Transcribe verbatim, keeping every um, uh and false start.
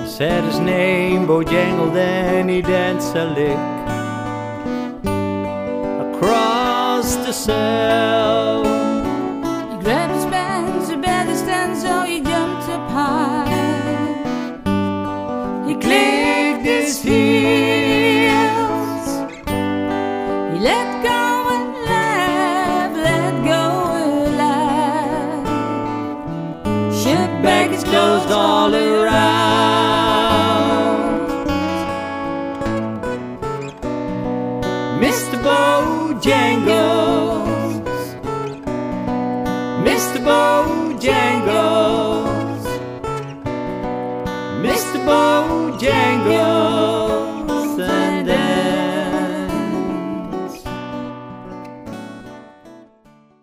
Said his name, Bojangle, then he danced a lick across the cell. He grabbed his pants, he better his stand, so he jumped up high. He clicked his heels, he let go and laughed, let go and laughed. Shook back his clothes all around. Mister Bojangles, Mister Bojangles.